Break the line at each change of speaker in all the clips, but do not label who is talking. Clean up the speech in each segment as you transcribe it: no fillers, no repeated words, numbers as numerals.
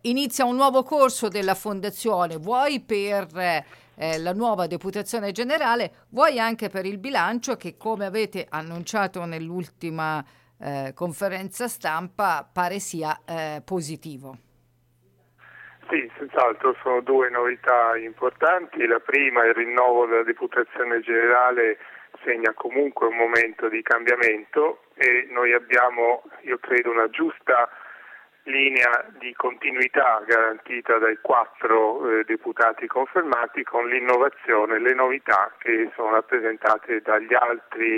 inizia un nuovo corso della Fondazione, vuoi per la nuova deputazione generale, vuoi anche per il bilancio che, come avete annunciato nell'ultima conferenza stampa, pare sia positivo.
Sì, senz'altro sono due novità importanti. La prima, il rinnovo della deputazione generale, segna comunque un momento di cambiamento e noi abbiamo, io credo, una giusta linea di continuità garantita dai 4 deputati confermati, con l'innovazione e le novità che sono rappresentate dagli altri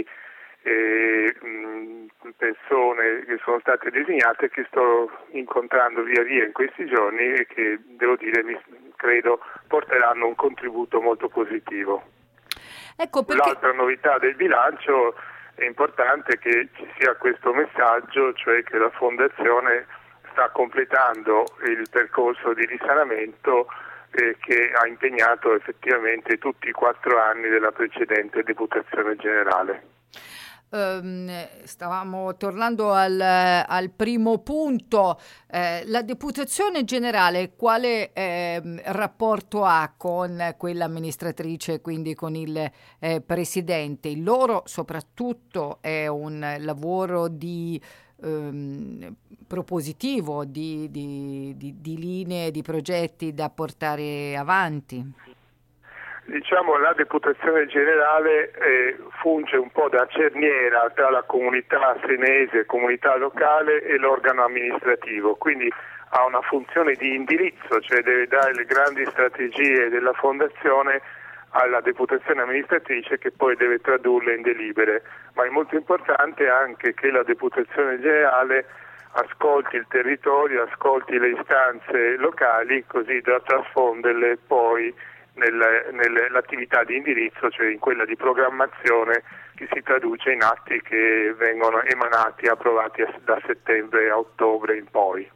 persone che sono state designate, che sto incontrando via via in questi giorni e che, devo dire, credo porteranno un contributo molto positivo.
Ecco perché...
L'altra novità del bilancio, è importante che ci sia questo messaggio, cioè che la Fondazione sta completando il percorso di risanamento che ha impegnato effettivamente tutti i 4 anni della precedente deputazione generale.
Stavamo tornando al primo punto. La deputazione generale quale rapporto ha con quella amministratrice, quindi con il presidente? Il loro soprattutto è un lavoro di propositivo, di linee, di progetti da portare avanti.
Diciamo, la deputazione generale funge un po' da cerniera tra la comunità senese, comunità locale e l'organo amministrativo, quindi ha una funzione di indirizzo, cioè deve dare le grandi strategie della fondazione alla deputazione amministratrice, che poi deve tradurle in delibere, ma è molto importante anche che la deputazione generale ascolti il territorio, ascolti le istanze locali, così da trasfonderle poi nell'attività di indirizzo, cioè in quella di programmazione che si traduce in atti che vengono emanati e approvati da settembre a ottobre in poi.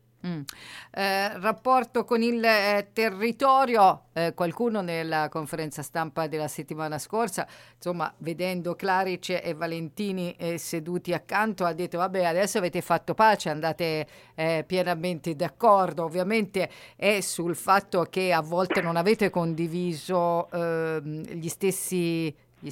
Rapporto con il territorio, qualcuno nella conferenza stampa della settimana scorsa, insomma, vedendo Clarice e Valentini seduti accanto, ha detto vabbè, adesso avete fatto pace, andate pienamente d'accordo. Ovviamente è sul fatto che a volte non avete condiviso gli stessi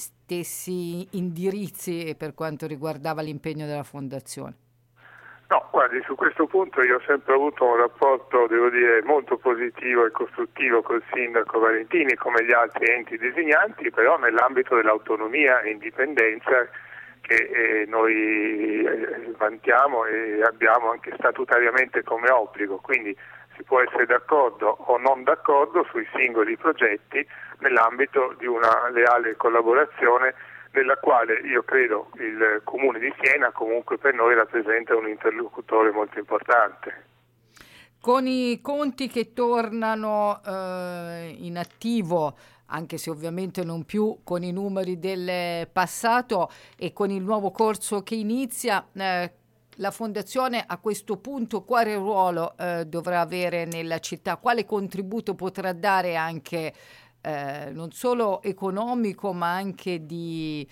indirizzi per quanto riguardava l'impegno della fondazione.
No, guardi, su questo punto io ho sempre avuto un rapporto, devo dire, molto positivo e costruttivo col sindaco Valentini, come gli altri enti designanti, però nell'ambito dell'autonomia e indipendenza che noi vantiamo e abbiamo anche statutariamente come obbligo, quindi si può essere d'accordo o non d'accordo sui singoli progetti nell'ambito di una leale collaborazione, nella quale io credo il Comune di Siena comunque per noi rappresenta un interlocutore molto importante.
Con i conti che tornano in attivo, anche se ovviamente non più con i numeri del passato, e con il nuovo corso che inizia, la Fondazione a questo punto quale ruolo dovrà avere nella città? Quale contributo potrà dare anche non solo economico, ma anche di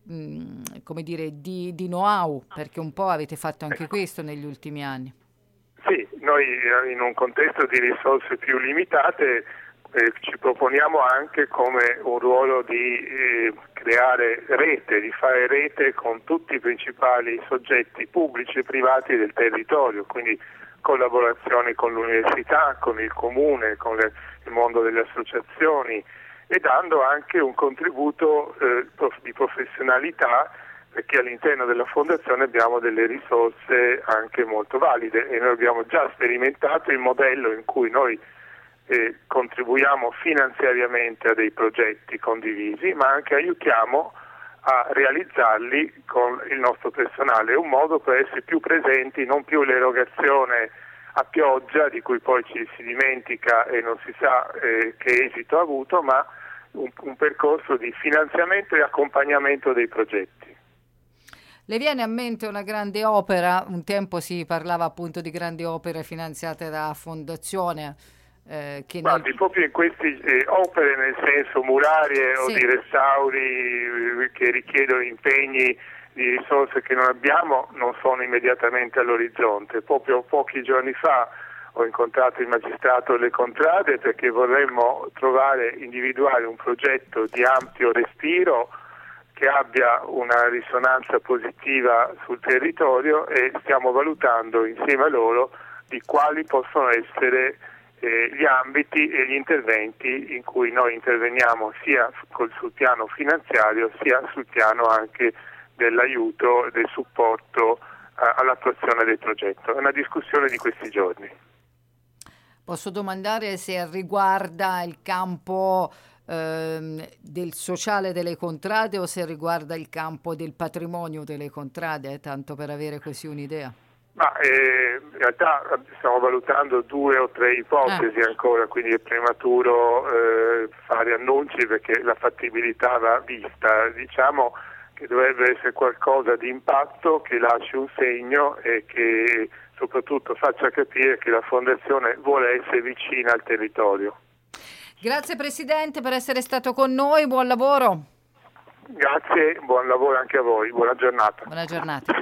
know-how, perché un po' avete fatto anche questo negli ultimi anni.
Sì, noi in un contesto di risorse più limitate ci proponiamo anche come un ruolo di creare rete, di fare rete con tutti i principali soggetti pubblici e privati del territorio, quindi collaborazioni con l'università, con il comune, con il mondo delle associazioni, e dando anche un contributo di professionalità, perché all'interno della Fondazione abbiamo delle risorse anche molto valide e noi abbiamo già sperimentato il modello in cui noi contribuiamo finanziariamente a dei progetti condivisi, ma anche aiutiamo a realizzarli con il nostro personale. È un modo per essere più presenti, non più l'erogazione a pioggia di cui poi ci si dimentica e non si sa che esito ha avuto, ma un percorso di finanziamento e accompagnamento dei progetti.
Le viene a mente una grande opera? Un tempo si parlava appunto di grandi opere finanziate da fondazione.
Guardi, proprio in queste opere, nel senso murarie o di restauri che richiedono impegni di risorse che non abbiamo, non sono immediatamente all'orizzonte. Proprio pochi giorni fa ho incontrato il magistrato delle contrade perché vorremmo individuare un progetto di ampio respiro che abbia una risonanza positiva sul territorio, e stiamo valutando insieme a loro di quali possono essere gli ambiti e gli interventi in cui noi interveniamo sia sul piano finanziario sia sul piano anche dell'aiuto, del supporto all'attuazione del progetto. È una discussione di questi giorni.
Posso domandare se riguarda il campo del sociale delle contrade o se riguarda il campo del patrimonio delle contrade, tanto per avere così un'idea?
Ma in realtà stiamo valutando 2 o 3 ipotesi ancora, quindi è prematuro fare annunci perché la fattibilità va vista. Diciamo che dovrebbe essere qualcosa di impatto, che lasci un segno e che soprattutto faccia capire che la Fondazione vuole essere vicina al territorio.
Grazie Presidente per essere stato con noi, buon lavoro.
Grazie, buon lavoro anche a voi, buona giornata.
Buona giornata.